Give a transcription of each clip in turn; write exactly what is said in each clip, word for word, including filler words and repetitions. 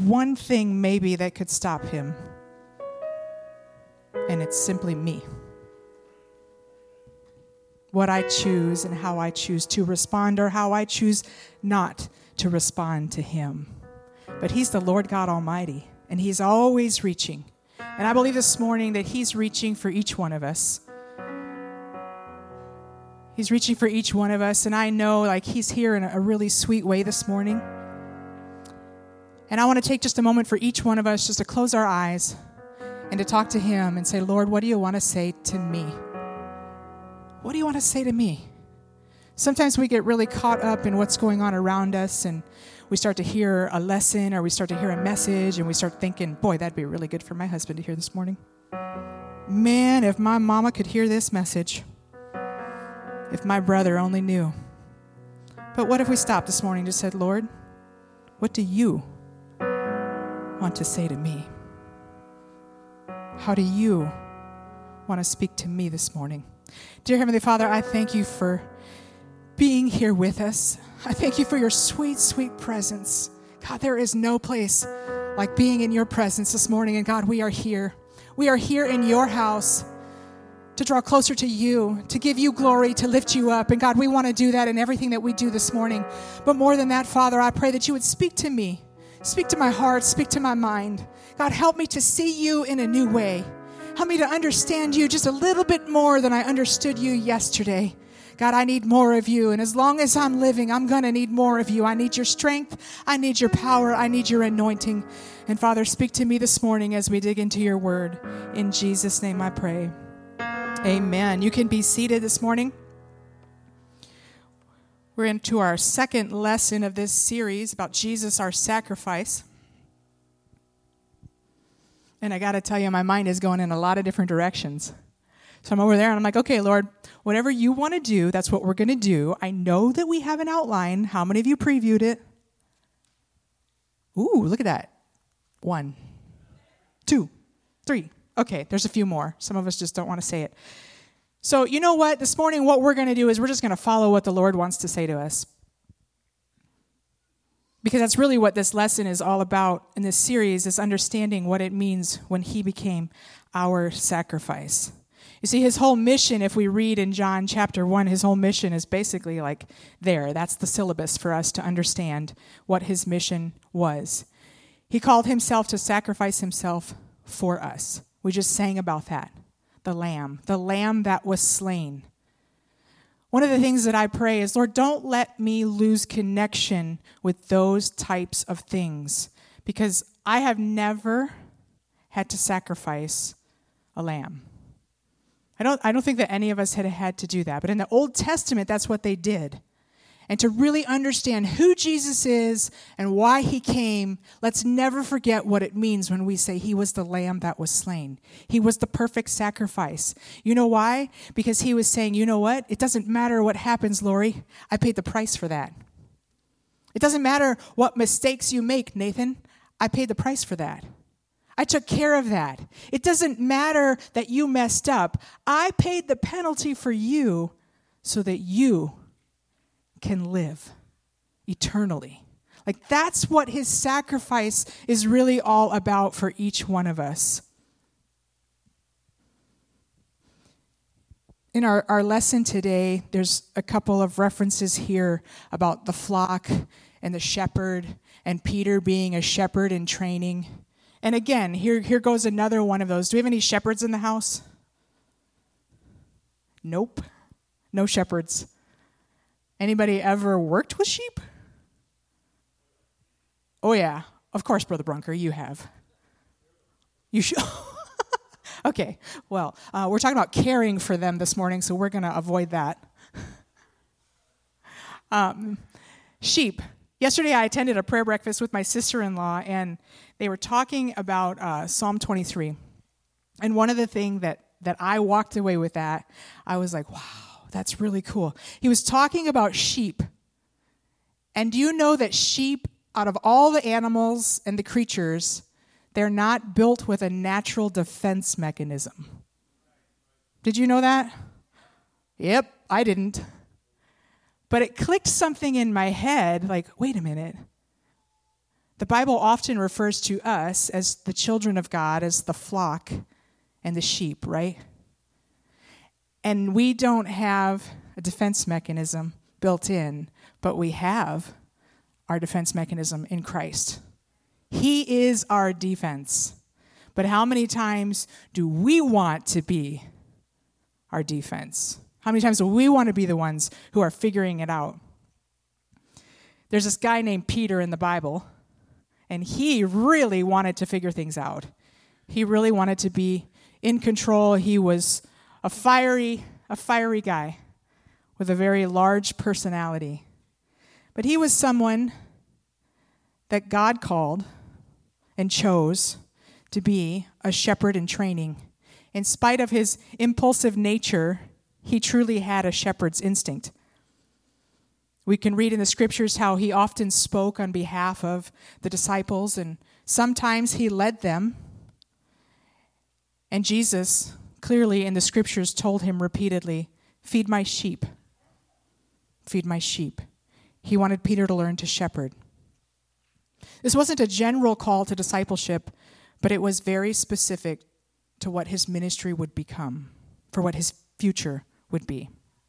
one thing maybe that could stop him. And it's simply me. What I choose and how I choose to respond, or how I choose not to respond to him. But he's the Lord God Almighty, and he's always reaching. And I believe this morning that he's reaching for each one of us. He's reaching for each one of us, and I know like he's here in a really sweet way this morning. And I want to take just a moment for each one of us just to close our eyes and to talk to him and say, Lord, what do you want to say to me? What do you want to say to me? Sometimes we get really caught up in what's going on around us, and we start to hear a lesson or we start to hear a message, and we start thinking, boy, that'd be really good for my husband to hear this morning. Man, if my mama could hear this message, if my brother only knew. But what if we stopped this morning and just said, Lord, what do you want to say to me? How do you want to speak to me this morning? Dear Heavenly Father, I thank you for being here with us. I thank you for your sweet, sweet presence. God, there is no place like being in your presence this morning. And God, we are here. We are here in your house to draw closer to you, to give you glory, to lift you up. And God, we want to do that in everything that we do this morning. But more than that, Father, I pray that you would speak to me, speak to my heart, speak to my mind. God, help me to see you in a new way. Help me to understand you just a little bit more than I understood you yesterday. God, I need more of you. And as long as I'm living, I'm going to need more of you. I need your strength. I need your power. I need your anointing. And Father, speak to me this morning as we dig into your word. In Jesus' name I pray. Amen. You can be seated this morning. We're into our second lesson of this series about Jesus, our sacrifice. And I got to tell you, my mind is going in a lot of different directions. So I'm over there and I'm like, okay, Lord, whatever you want to do, that's what we're going to do. I know that we have an outline. How many of you previewed it? Ooh, look at that. One, two, three. Okay, there's a few more. Some of us just don't want to say it. So you know what? This morning, what we're going to do is we're just going to follow what the Lord wants to say to us. Because that's really what this lesson is all about in this series, is understanding what it means when he became our sacrifice. You see, his whole mission, if we read in John chapter one, his whole mission is basically like there. That's the syllabus for us to understand what his mission was. He called himself to sacrifice himself for us. We just sang about that. The lamb, the lamb that was slain. One of the things that I pray is, Lord, don't let me lose connection with those types of things, because I have never had to sacrifice a lamb. I don't, I don't think that any of us had had to do that, but in the Old Testament, that's what they did. And to really understand who Jesus is and why he came, let's never forget what it means when we say he was the lamb that was slain. He was the perfect sacrifice. You know why? Because he was saying, you know what? It doesn't matter what happens, Lori. I paid the price for that. It doesn't matter what mistakes you make, Nathan. I paid the price for that. I took care of that. It doesn't matter that you messed up. I paid the penalty for you so that you can live eternally. Like, that's what his sacrifice is really all about for each one of us. In our, our lesson today, there's a couple of references here about the flock and the shepherd and Peter being a shepherd in training. And again, here, here goes another one of those. Do we have any shepherds in the house? Nope. No shepherds. Anybody ever worked with sheep? Oh, yeah. Of course, Brother Brunker, you have. You should. Okay. Well, uh, we're talking about caring for them this morning, so we're going to avoid that. um, sheep. Yesterday, I attended a prayer breakfast with my sister-in-law, and they were talking about uh, Psalm twenty-three. And one of the things that, that I walked away with that, I was like, wow. That's really cool. He was talking about sheep. And do you know that sheep, out of all the animals and the creatures, they're not built with a natural defense mechanism? Did you know that? Yep, I didn't. But it clicked something in my head, like, wait a minute. The Bible often refers to us as the children of God, as the flock and the sheep, right? And we don't have a defense mechanism built in, but we have our defense mechanism in Christ. He is our defense. But how many times do we want to be our defense? How many times do we want to be the ones who are figuring it out? There's this guy named Peter in the Bible, and he really wanted to figure things out. He really wanted to be in control. He was a fiery, a fiery guy with a very large personality. But he was someone that God called and chose to be a shepherd in training. In spite of his impulsive nature, he truly had a shepherd's instinct. We can read in the scriptures how he often spoke on behalf of the disciples, and sometimes he led them. And Jesus, clearly in the scriptures, told him repeatedly, "Feed my sheep. Feed my sheep." He wanted Peter to learn to shepherd. This wasn't a general call to discipleship, but it was very specific to what his ministry would become, for what his future would be.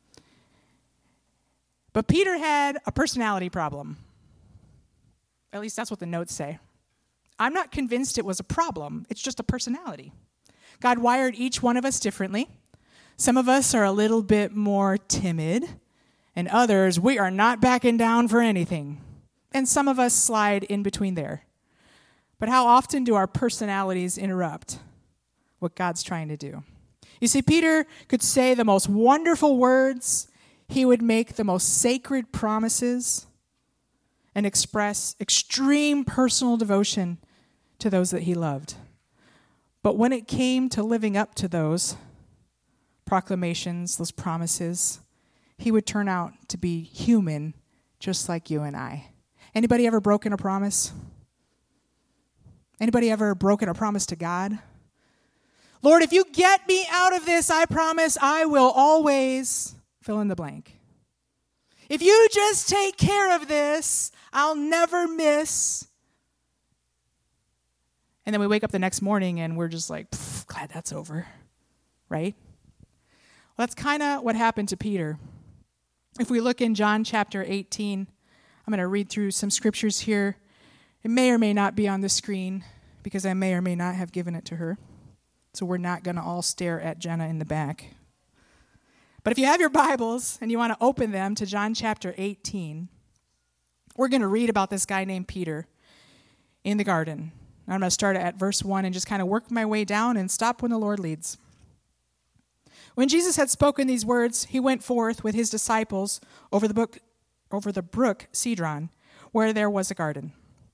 But Peter had a personality problem. At least that's what the notes say. I'm not convinced it was a problem. It's just a personality. God wired each one of us differently. Some of us are a little bit more timid, and others, we are not backing down for anything. And some of us slide in between there. But how often do our personalities interrupt what God's trying to do? You see, Peter could say the most wonderful words. He would make the most sacred promises and express extreme personal devotion to those that he loved. But when it came to living up to those proclamations, those promises, he would turn out to be human, just like you and I. Anybody ever broken a promise? Anybody ever broken a promise to God? Lord, if you get me out of this, I promise I will always fill in the blank. If you just take care of this, I'll never miss. And then we wake up the next morning and we're just like, glad that's over, right? Well, that's kind of what happened to Peter. If we look in John chapter eighteen, I'm going to read through some scriptures here. It may or may not be on the screen because I may or may not have given it to her. So we're not going to all stare at Jenna in the back. But if you have your Bibles and you want to open them to John chapter eighteen, we're going to read about this guy named Peter in the garden. I'm going to start at verse one and just kind of work my way down and stop when the Lord leads. When Jesus had spoken these words, he went forth with his disciples over the brook, over the brook Cedron, where there was a garden,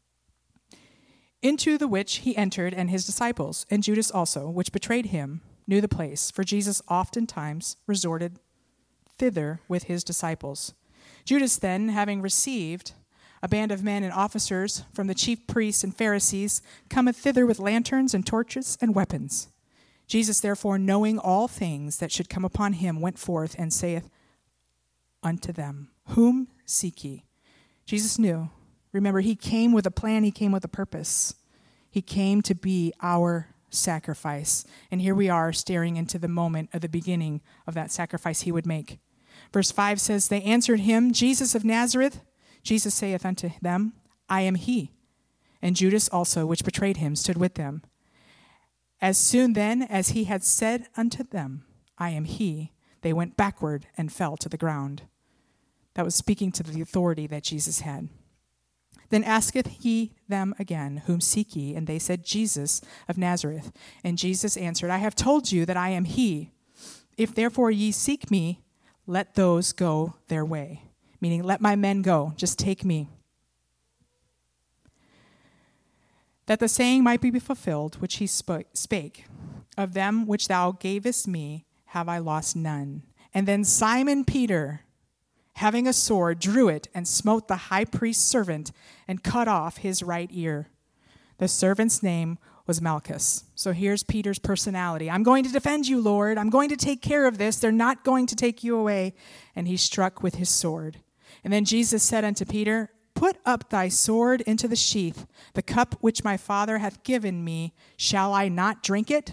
into the which he entered, and his disciples, and Judas also, which betrayed him, knew the place, for Jesus oftentimes resorted thither with his disciples. Judas then, having received a band of men and officers from the chief priests and Pharisees, cometh thither with lanterns and torches and weapons. Jesus, therefore, knowing all things that should come upon him, went forth and saith unto them, Whom seek ye? Jesus knew. Remember, he came with a plan. He came with a purpose. He came to be our sacrifice. And here we are staring into the moment of the beginning of that sacrifice he would make. Verse five says, They answered him, Jesus of Nazareth. Jesus saith unto them, I am he. And Judas also, which betrayed him, stood with them. As soon then as he had said unto them, I am he, they went backward and fell to the ground. That was speaking to the authority that Jesus had. Then asketh he them again, Whom seek ye? And they said, Jesus of Nazareth. And Jesus answered, I have told you that I am he. If therefore ye seek me, let those go their way. Meaning, let my men go, just take me. That the saying might be fulfilled, which he sp- spake, Of them which thou gavest me have I lost none. And then Simon Peter, having a sword, drew it and smote the high priest's servant and cut off his right ear. The servant's name was Malchus. So here's Peter's personality. I'm going to defend you, Lord. I'm going to take care of this. They're not going to take you away. And he struck with his sword. And then Jesus said unto Peter, put up thy sword into the sheath. The cup which my Father hath given me, shall I not drink it?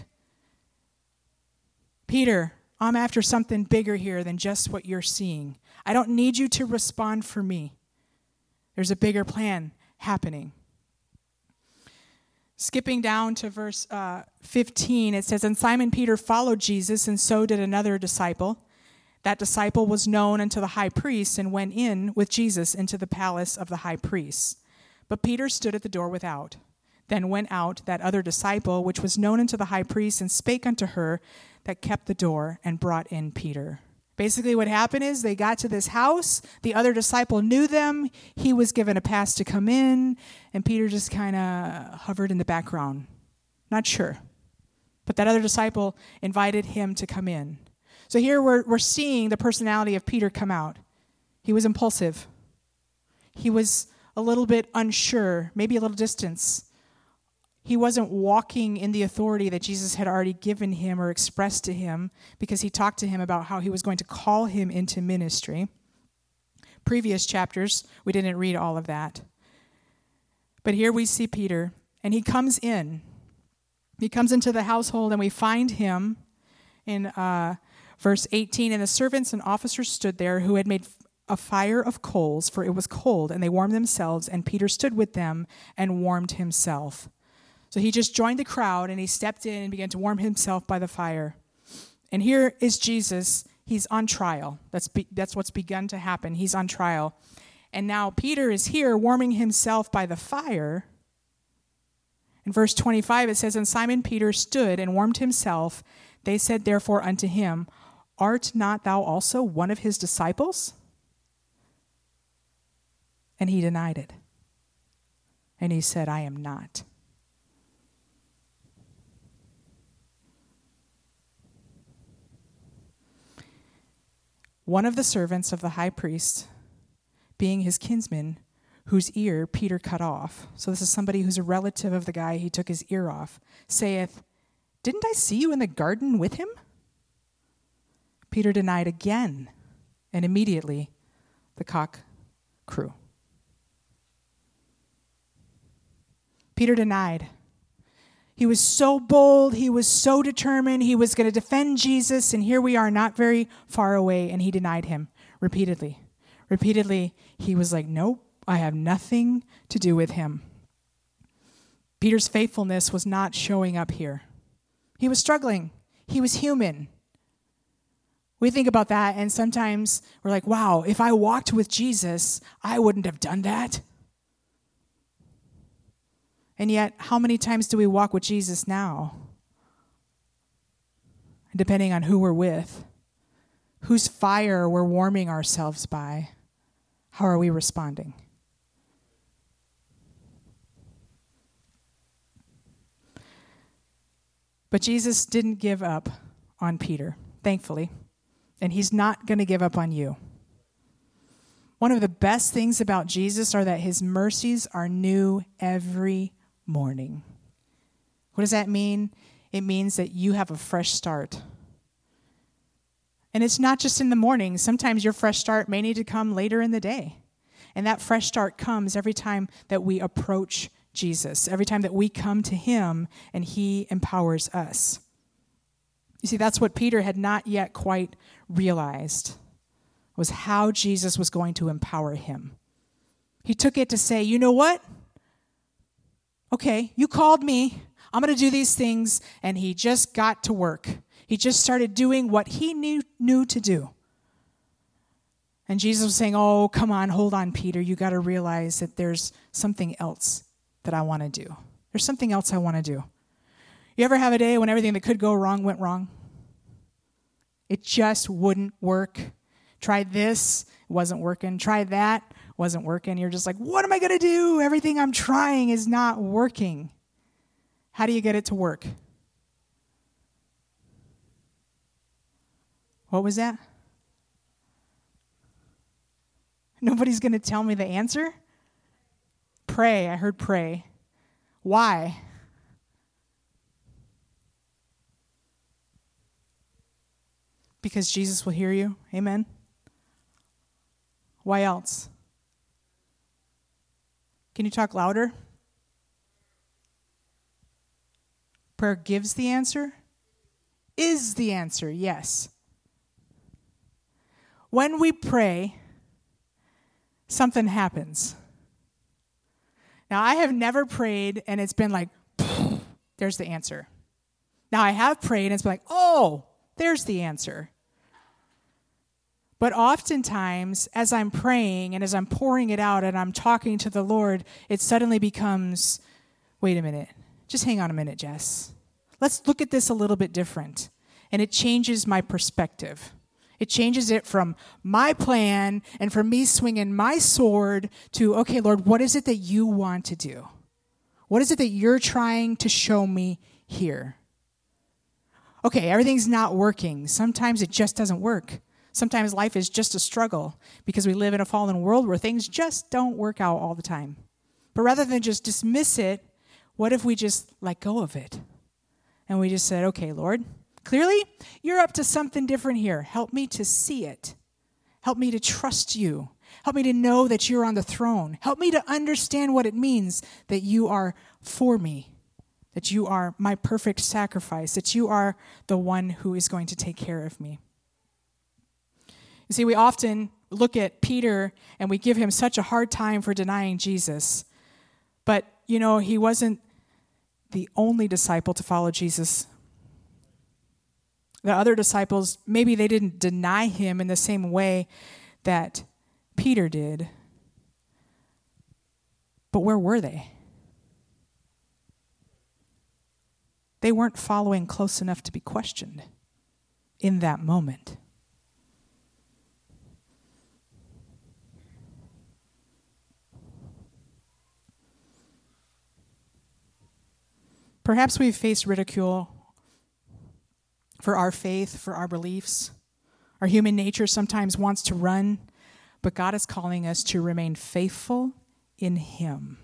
Peter, I'm after something bigger here than just what you're seeing. I don't need you to respond for me. There's a bigger plan happening. Skipping down to verse uh, fifteen, it says, And Simon Peter followed Jesus, and so did another disciple. That disciple was known unto the high priest, and went in with Jesus into the palace of the high priest. But Peter stood at the door without. Then went out that other disciple, which was known unto the high priest, and spake unto her that kept the door, and brought in Peter. Basically what happened is they got to this house. The other disciple knew them. He was given a pass to come in, and Peter just kind of hovered in the background. Not sure. But that other disciple invited him to come in. So here we're, we're seeing the personality of Peter come out. He was impulsive. He was a little bit unsure, maybe a little distance. He wasn't walking in the authority that Jesus had already given him or expressed to him, because he talked to him about how he was going to call him into ministry. Previous chapters, we didn't read all of that. But here we see Peter, and he comes in. He comes into the household, and we find him in uh, verse eighteen. And the servants and officers stood there, who had made a fire of coals, for it was cold, and they warmed themselves, and Peter stood with them and warmed himself. So he just joined the crowd, and he stepped in and began to warm himself by the fire. And here is Jesus. He's on trial. That's be, that's what's begun to happen. He's on trial. And now Peter is here warming himself by the fire. In verse twenty-five, it says, And Simon Peter stood and warmed himself. They said therefore unto him, Art not thou also one of his disciples? And he denied it. And he said, I am not. One of the servants of the high priest, being his kinsman, whose ear Peter cut off, so this is somebody who's a relative of the guy he took his ear off, saith, Didn't I see you in the garden with him? Peter denied again, and immediately the cock crew. Peter denied. He was so bold, he was so determined, he was going to defend Jesus, and here we are not very far away, and he denied him repeatedly. Repeatedly, he was like, nope, I have nothing to do with him. Peter's faithfulness was not showing up here. He was struggling. He was human. We think about that, and sometimes we're like, wow, if I walked with Jesus, I wouldn't have done that. And yet, how many times do we walk with Jesus now? Depending on who we're with, whose fire we're warming ourselves by, how are we responding? But Jesus didn't give up on Peter, thankfully, and he's not going to give up on you. One of the best things about Jesus are that his mercies are new every morning. What does that mean? It means that you have a fresh start. And it's not just in the morning. Sometimes your fresh start may need to come later in the day. And that fresh start comes every time that we approach Jesus, every time that we come to him and he empowers us. You see, that's what Peter had not yet quite realized, was how Jesus was going to empower him. He took it to say, you know what? Okay, you called me. I'm going to do these things. And he just got to work. He just started doing what he knew, knew to do. And Jesus was saying, oh, come on, hold on, Peter. You got to realize that there's something else that I want to do. There's something else I want to do. You ever have a day when everything that could go wrong went wrong? It just wouldn't work. Tried this, wasn't working. Tried that, wasn't working. You're just like, what am I going to do? Everything I'm trying is not working. How do you get it to work? What was that? Nobody's going to tell me the answer? Pray. I heard pray. Why? Because Jesus will hear you. Amen. Why else? Can you talk louder? Prayer gives the answer? Is the answer, yes. When we pray, something happens. Now, I have never prayed and it's been like, there's the answer. Now, I have prayed and it's been like, oh, there's the answer. But oftentimes, as I'm praying and as I'm pouring it out and I'm talking to the Lord, it suddenly becomes, wait a minute, just hang on a minute, Jess. Let's look at this a little bit different. And it changes my perspective. It changes it from my plan and from me swinging my sword to, okay, Lord, what is it that you want to do? What is it that you're trying to show me here? Okay, everything's not working. Sometimes it just doesn't work. Sometimes life is just a struggle because we live in a fallen world where things just don't work out all the time. But rather than just dismiss it, what if we just let go of it? And we just said, okay, Lord, clearly you're up to something different here. Help me to see it. Help me to trust you. Help me to know that you're on the throne. Help me to understand what it means that you are for me, that you are my perfect sacrifice, that you are the one who is going to take care of me. You see, we often look at Peter and we give him such a hard time for denying Jesus. But, you know, he wasn't the only disciple to follow Jesus. The other disciples, maybe they didn't deny him in the same way that Peter did. But where were they? They weren't following close enough to be questioned in that moment. Perhaps we've faced ridicule for our faith, for our beliefs. Our human nature sometimes wants to run, but God is calling us to remain faithful in Him.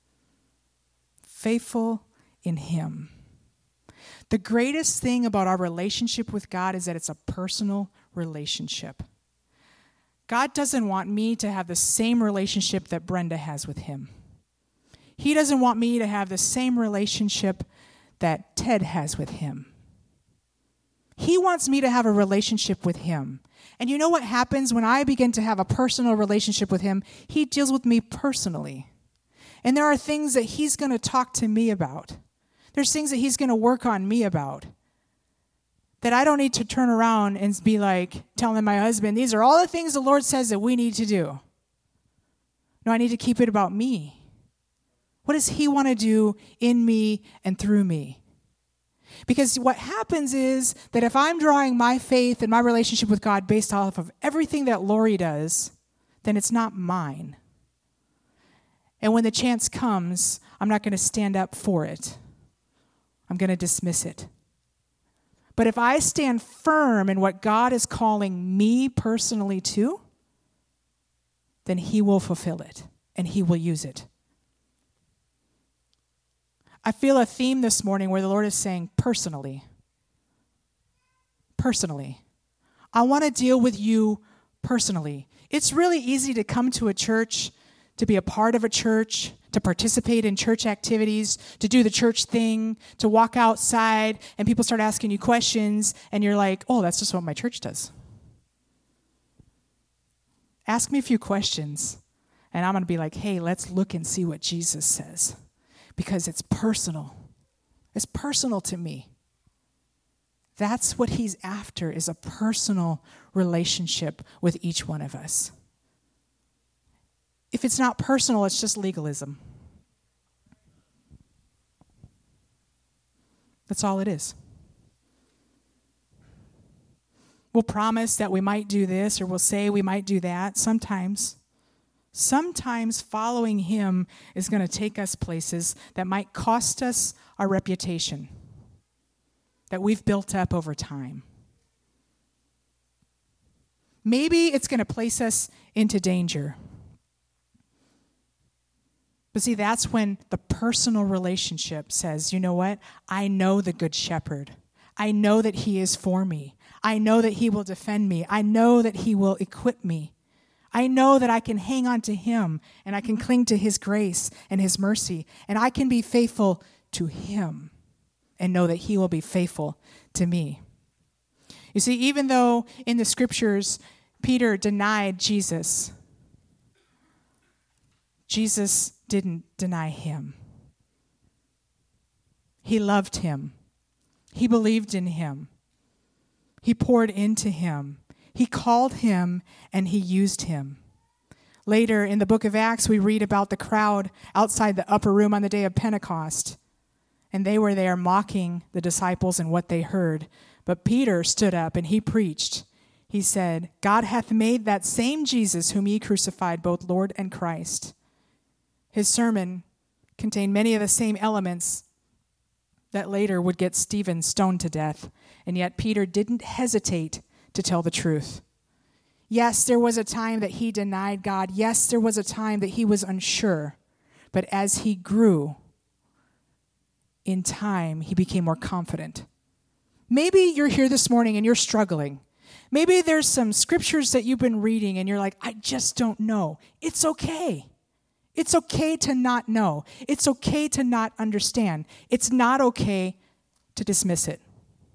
Faithful in Him. The greatest thing about our relationship with God is that it's a personal relationship. God doesn't want me to have the same relationship that Brenda has with Him. He doesn't want me to have the same relationship that Ted has with Him. He wants me to have a relationship with Him. And you know what happens when I begin to have a personal relationship with Him? He deals with me personally. And there are things that He's going to talk to me about. There's things that He's going to work on me about. That I don't need to turn around and be like, telling my husband, these are all the things the Lord says that we need to do. No, I need to keep it about me. What does He want to do in me and through me? Because what happens is that if I'm drawing my faith and my relationship with God based off of everything that Lori does, then it's not mine. And when the chance comes, I'm not going to stand up for it. I'm going to dismiss it. But if I stand firm in what God is calling me personally to, then He will fulfill it and He will use it. I feel a theme this morning where the Lord is saying, personally, personally, I want to deal with you personally. It's really easy to come to a church, to be a part of a church, to participate in church activities, to do the church thing, to walk outside, and people start asking you questions, and you're like, oh, that's just what my church does. Ask me a few questions, and I'm going to be like, hey, let's look and see what Jesus says. Because it's personal. It's personal to me. That's what He's after, is a personal relationship with each one of us. If it's not personal, it's just legalism. That's all it is. We'll promise that we might do this, or we'll say we might do that sometimes. Sometimes following Him is going to take us places that might cost us our reputation that we've built up over time. Maybe it's going to place us into danger. But see, that's when the personal relationship says, you know what? I know the Good Shepherd. I know that He is for me. I know that He will defend me. I know that He will equip me. I know that I can hang on to him and I can cling to his grace and his mercy, and I can be faithful to him and know that he will be faithful to me. You see, even though in the scriptures Peter denied Jesus, Jesus didn't deny him. He loved him. He believed in him. He poured into him. He called him and he used him. Later in the book of Acts, we read about the crowd outside the upper room on the day of Pentecost. And they were there mocking the disciples and what they heard. But Peter stood up and he preached. He said, God hath made that same Jesus whom ye crucified, both Lord and Christ. His sermon contained many of the same elements that later would get Stephen stoned to death. And yet Peter didn't hesitate to tell the truth. Yes, there was a time that he denied God. Yes, there was a time that he was unsure. But as he grew, in time, he became more confident. Maybe you're here this morning and you're struggling. Maybe there's some scriptures that you've been reading and you're like, I just don't know. It's okay. It's okay to not know. It's okay to not understand. It's not okay to dismiss it.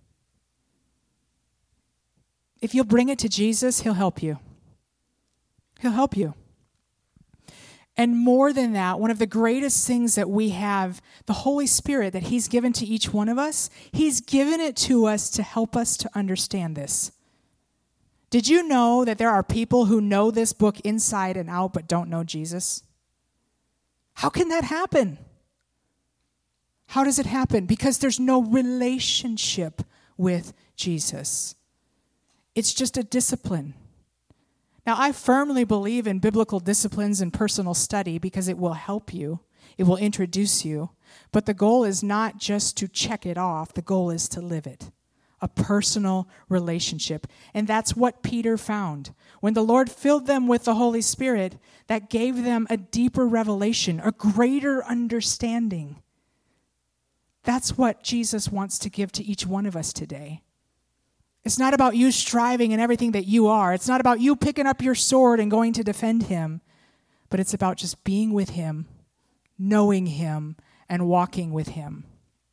If you'll bring it to Jesus, he'll help you. He'll help you. And more than that, one of the greatest things that we have, the Holy Spirit that he's given to each one of us, he's given it to us to help us to understand this. Did you know that there are people who know this book inside and out but don't know Jesus? How can that happen? How does it happen? Because there's no relationship with Jesus. It's just a discipline. Now, I firmly believe in biblical disciplines and personal study because it will help you. It will introduce you. But the goal is not just to check it off. The goal is to live it. A personal relationship. And that's what Peter found. When the Lord filled them with the Holy Spirit, that gave them a deeper revelation, a greater understanding. That's what Jesus wants to give to each one of us today. It's not about you striving in everything that you are. It's not about you picking up your sword and going to defend him. But it's about just being with him, knowing him, and walking with him.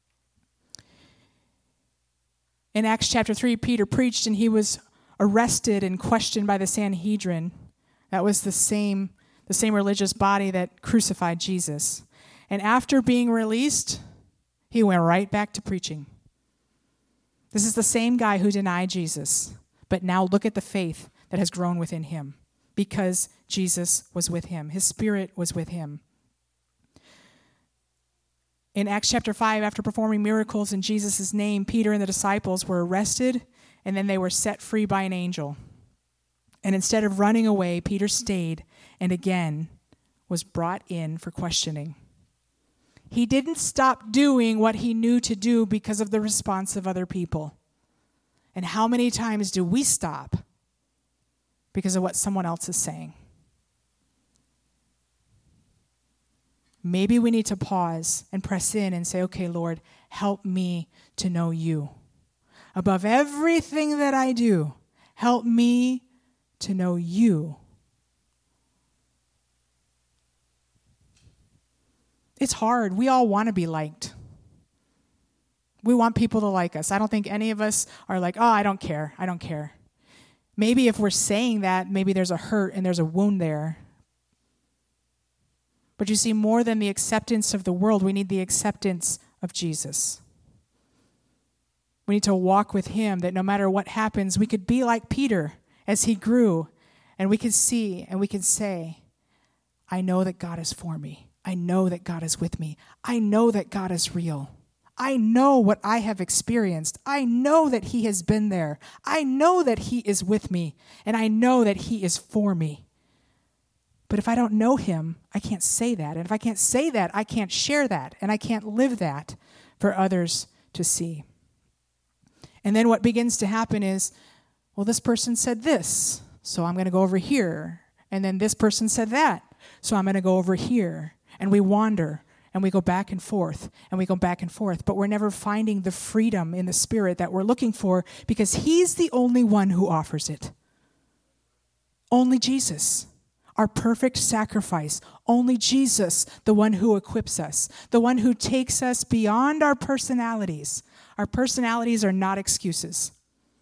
In Acts chapter three, Peter preached and he was arrested and questioned by the Sanhedrin. That was the same, the same religious body that crucified Jesus. And after being released, he went right back to preaching. This is the same guy who denied Jesus, but now look at the faith that has grown within him because Jesus was with him. His Spirit was with him. In Acts chapter five, after performing miracles in Jesus' name, Peter and the disciples were arrested, and then they were set free by an angel. And instead of running away, Peter stayed and again was brought in for questioning. He didn't stop doing what he knew to do because of the response of other people. And how many times do we stop because of what someone else is saying? Maybe we need to pause and press in and say, okay, Lord, help me to know you. Above everything that I do, help me to know you. It's hard. We all want to be liked. We want people to like us. I don't think any of us are like, oh, I don't care. I don't care. Maybe if we're saying that, maybe there's a hurt and there's a wound there. But you see, more than the acceptance of the world, we need the acceptance of Jesus. We need to walk with him, that no matter what happens, we could be like Peter as he grew, and we could see and we could say, I know that God is for me. I know that God is with me. I know that God is real. I know what I have experienced. I know that he has been there. I know that he is with me, and I know that he is for me. But if I don't know him, I can't say that. And if I can't say that, I can't share that, and I can't live that for others to see. And then what begins to happen is, well, this person said this, so I'm going to go over here. And then this person said that, so I'm going to go over here. And we wander, and we go back and forth, and we go back and forth. But we're never finding the freedom in the Spirit that we're looking for because he's the only one who offers it. Only Jesus. our perfect sacrifice. Only Jesus, the one who equips us, the one who takes us beyond our personalities. Our personalities are not excuses.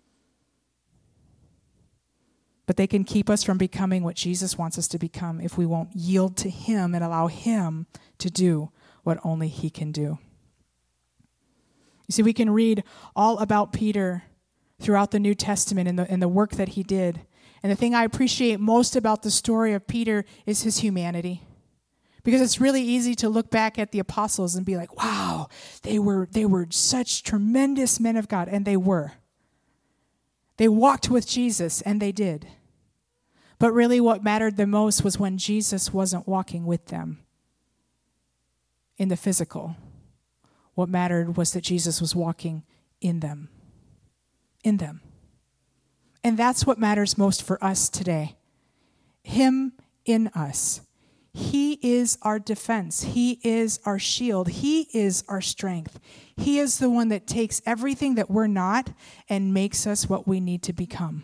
But they can keep us from becoming what Jesus wants us to become if we won't yield to him and allow him to do what only he can do. You see, we can read all about Peter throughout the New Testament and the, and the work that he did. And the thing I appreciate most about the story of Peter is his humanity. Because it's really easy to look back at the apostles and be like, wow, they were they were such tremendous men of God. And they were. They walked with Jesus, and they did. But really what mattered the most was when Jesus wasn't walking with them in the physical. What mattered was that Jesus was walking in them. In them. And that's what matters most for us today. Him in us. He is our defense. He is our shield. He is our strength. He is the one that takes everything that we're not and makes us what we need to become.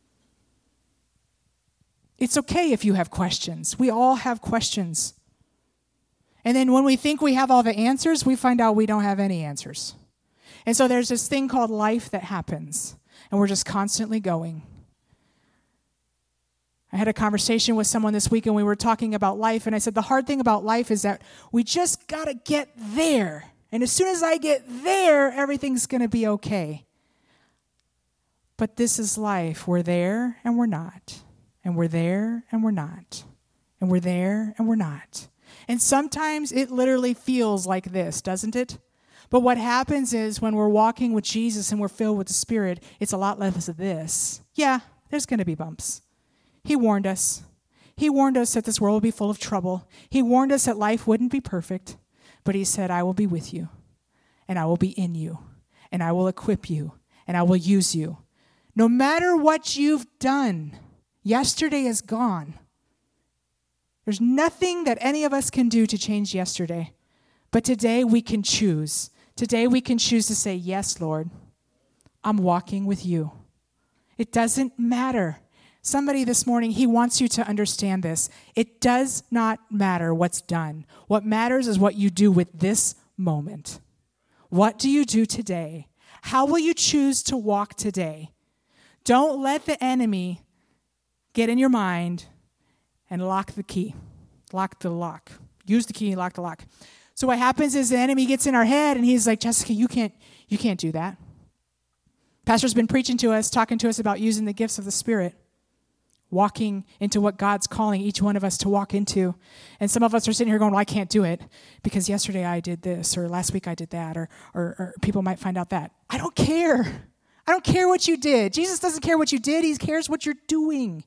It's okay if you have questions. We all have questions. And then when we think we have all the answers, we find out we don't have any answers. And so there's this thing called life that happens. And we're just constantly going. I had a conversation with someone this week, and we were talking about life, and I said the hard thing about life is that we just got to get there. And as soon as I get there, everything's going to be okay. But this is life. We're there and we're not. And we're there and we're not. And we're there and we're not. And sometimes it literally feels like this, doesn't it? But what happens is when we're walking with Jesus and we're filled with the Spirit, it's a lot less of this. Yeah, there's going to be bumps. He warned us. He warned us that this world would be full of trouble. He warned us that life wouldn't be perfect. But he said, I will be with you, and I will be in you, and I will equip you, and I will use you. No matter what you've done, yesterday is gone. There's nothing that any of us can do to change yesterday. But today we can choose. Today we can choose to say, yes, Lord, I'm walking with you. It doesn't matter. Somebody this morning, he wants you to understand this. It does not matter what's done. What matters is what you do with this moment. What do you do today? How will you choose to walk today? Don't let the enemy get in your mind and lock the key. Lock the lock. Use the key and lock the lock. So what happens is the enemy gets in our head and he's like, Jessica, you can't, you can't do that. Pastor's been preaching to us, talking to us about using the gifts of the Spirit, walking into what God's calling each one of us to walk into. And some of us are sitting here going, well, I can't do it because yesterday I did this, or last week I did that, or, or, or people might find out that. I don't care. I don't care what you did. Jesus doesn't care what you did. He cares what you're doing.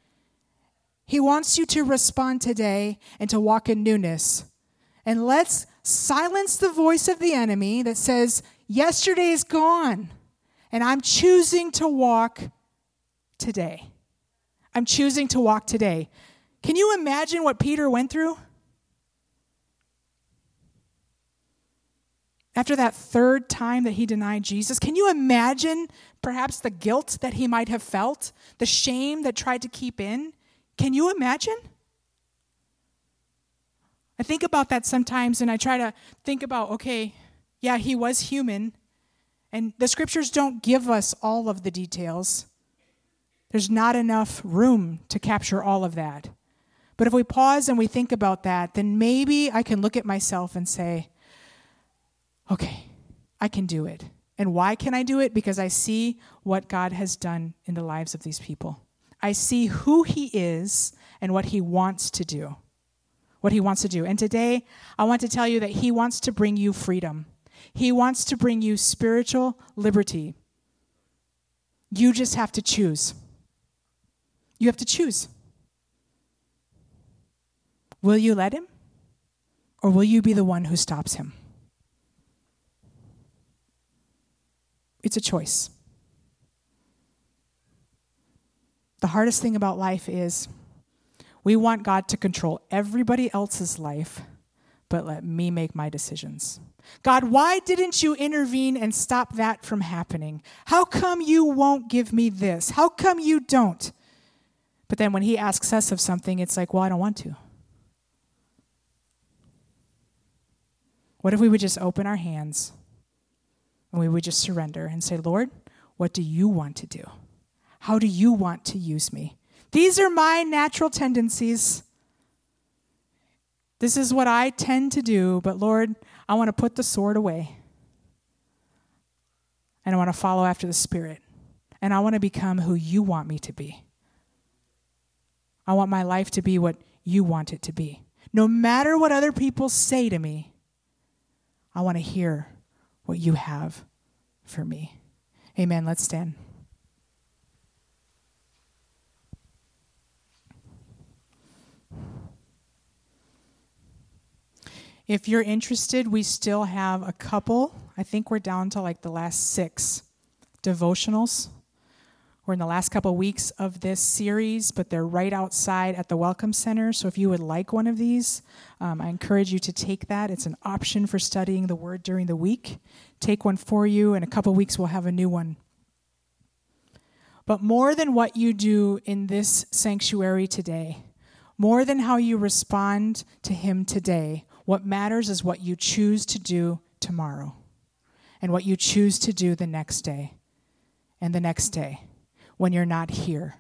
He wants you to respond today and to walk in newness. And let's silence the voice of the enemy that says, yesterday is gone, and I'm choosing to walk today. I'm choosing to walk today. Can you imagine what Peter went through? After that third time that he denied Jesus, can you imagine perhaps the guilt that he might have felt, the shame that tried to keep in? Can you imagine? I think about that sometimes, and I try to think about, okay, yeah, he was human, and the scriptures don't give us all of the details. There's not enough room to capture all of that. But if we pause and we think about that, then maybe I can look at myself and say, okay, I can do it. And why can I do it? Because I see what God has done in the lives of these people. I see who he is and what he wants to do. What he wants to do. And today, I want to tell you that he wants to bring you freedom. He wants to bring you spiritual liberty. You just have to choose. You have to choose. Will you let him? Or will you be the one who stops him? It's a choice. The hardest thing about life is we want God to control everybody else's life, but let me make my decisions. God, why didn't you intervene and stop that from happening? How come you won't give me this? How come you don't? But then when he asks us of something, it's like, well, I don't want to. What if we would just open our hands and we would just surrender and say, Lord, what do you want to do? How do you want to use me? These are my natural tendencies. This is what I tend to do, but Lord, I want to put the sword away. And I want to follow after the Spirit. And I want to become who you want me to be. I want my life to be what you want it to be. No matter what other people say to me, I want to hear what you have for me. Amen. Let's stand. If you're interested, we still have a couple. I think we're down to like the last six devotionals. We're in the last couple of weeks of this series, but they're right outside at the Welcome Center. So if you would like one of these, um, I encourage you to take that. It's an option for studying the Word during the week. Take one for you. In a couple of weeks, we'll have a new one. But more than what you do in this sanctuary today, more than how you respond to Him today, what matters is what you choose to do tomorrow and what you choose to do the next day and the next day when you're not here.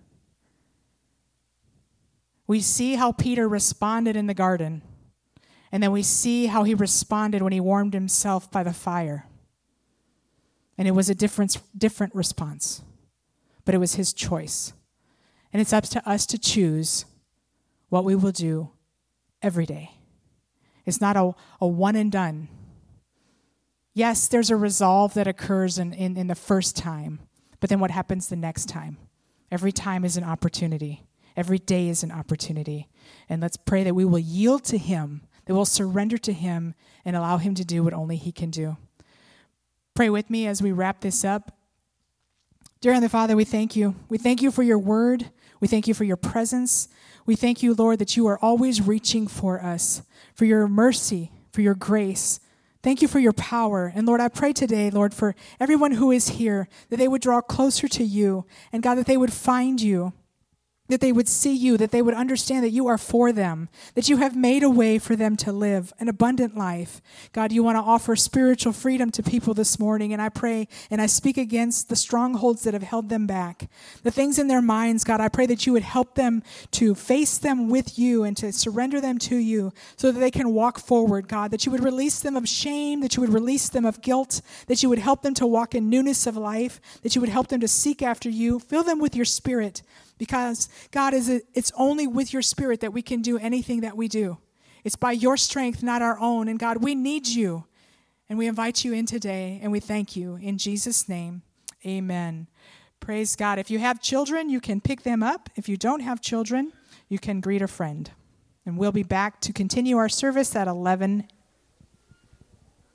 We see how Peter responded in the garden, and then we see how he responded when he warmed himself by the fire. And it was a different, different response, but it was his choice. And it's up to us to choose what we will do every day. It's not a, a one and done. Yes, there's a resolve that occurs in, in, in the first time, but then what happens the next time? Every time is an opportunity. Every day is an opportunity. And let's pray that we will yield to Him, that we'll surrender to Him and allow Him to do what only He can do. Pray with me as we wrap this up. Dear Heavenly Father, we thank you. We thank you for your word. We thank you for your presence. We thank you, Lord, that you are always reaching for us, for your mercy, for your grace. Thank you for your power. And Lord, I pray today, Lord, for everyone who is here, that they would draw closer to you. And God, that they would find you, that they would see you, that they would understand that you are for them, that you have made a way for them to live an abundant life. God, you want to offer spiritual freedom to people this morning, and I pray and I speak against the strongholds that have held them back, the things in their minds. God, I pray that you would help them to face them with you and to surrender them to you so that they can walk forward, God, that you would release them of shame, that you would release them of guilt, that you would help them to walk in newness of life, that you would help them to seek after you. Fill them with your Spirit. Because, God, is it, it's only with your Spirit that we can do anything that we do. It's by your strength, not our own. And, God, we need you. And we invite you in today, and we thank you. In Jesus' name, amen. Praise God. If you have children, you can pick them up. If you don't have children, you can greet a friend. And we'll be back to continue our service at eleven